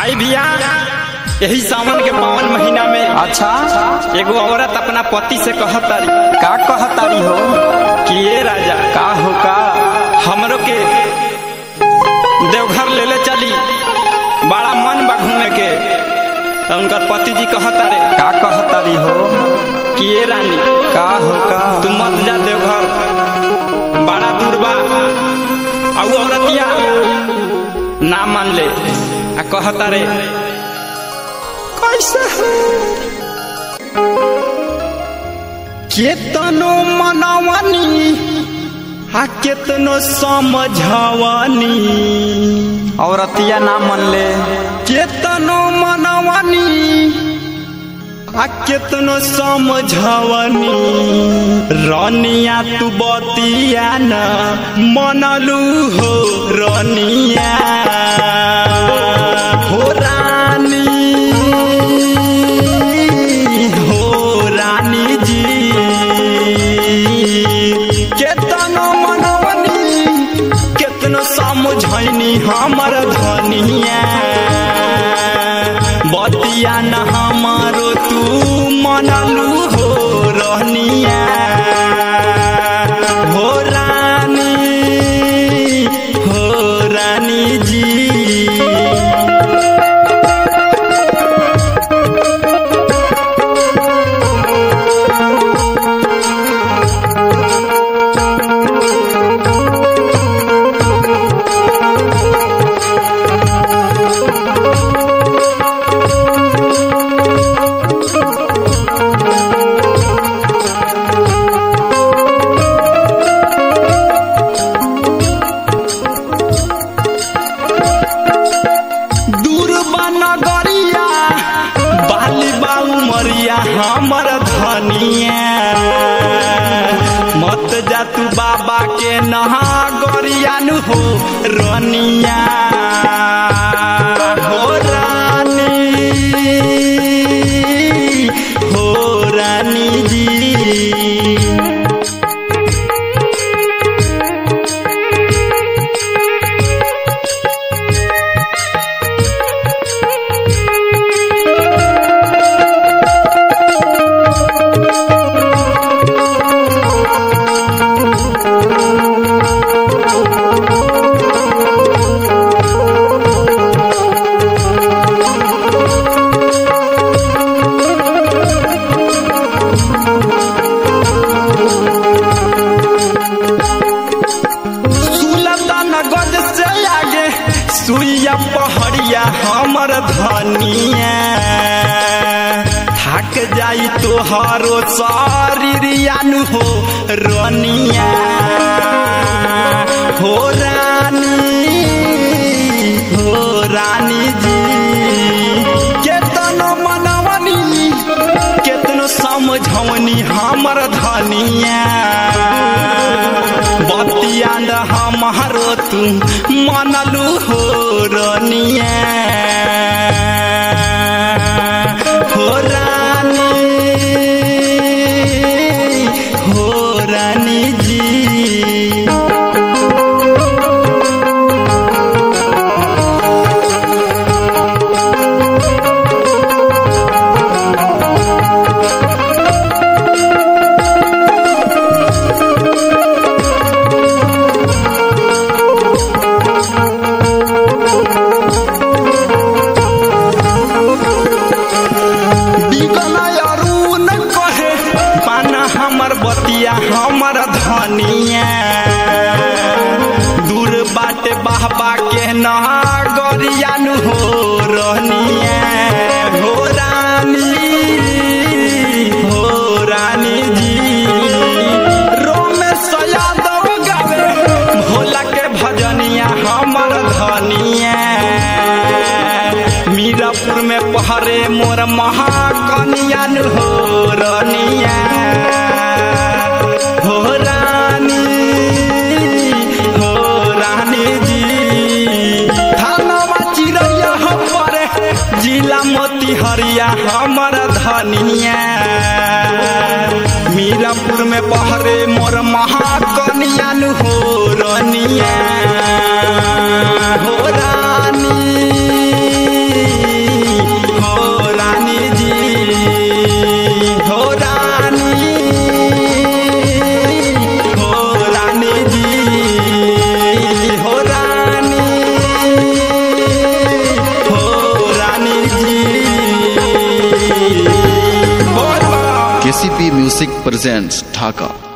आई भैया यही सावन के पावन महीना में अच्छा एगो औरत अपना पति से कहतारी का कहतारी हो कि ये राजा का हो का हमरो के देवघर ले चली, बड़ा मन बा घूमे के। तो उनकर पति जी कहतारे का कहतारी हो कि ये रानी का हो का तू मत जा देवघर, बड़ा दूर बा। और औरतिया ना मान ले आ कहतारे कैसे केतनो मनवानी आ केतनो समझावानी, औरतिया ना मन ले केतनो मनवानी आ केतनो समझावानी, रानिया तू बतिया न मनलू हो रानिया हो रानी हो रानी जी। केतनो मनवनी केतनो समझैनी हमर धनिया, बतिया न हमारो तू मनलू हो रहनिया हो रानी जी। हमर धनिया मत जा तू बाबा के नहा गरियानु हो रनिया हो रानी जी। सुइया पहड़िया हमर धनिया थक जाई तोहारो शरीरियानु हो रनिया हो रानी जी। केतनो मनवनी केतनो समझवनी हमर धनिया, बतिया न हमारो तू मनलू हो रनिया हो रानी जी। हमर बतिया हमर धनिया दूर बाटे बाबा के नगरियानु हो रहनिया हो रानी जी। रोमेश यादव गावे भोला के भजनिया हमर धनिया, मीरापुर में पहरे मोर महाकनियानु हो रनिया हो रानी जी। थानवा चिरैया हमर जिला मोतिहरिया हमर धनिया, मीरापुर में पहरे मोर महाकनियानु हो रनिया हो रानी RCP Music presents Dhaka.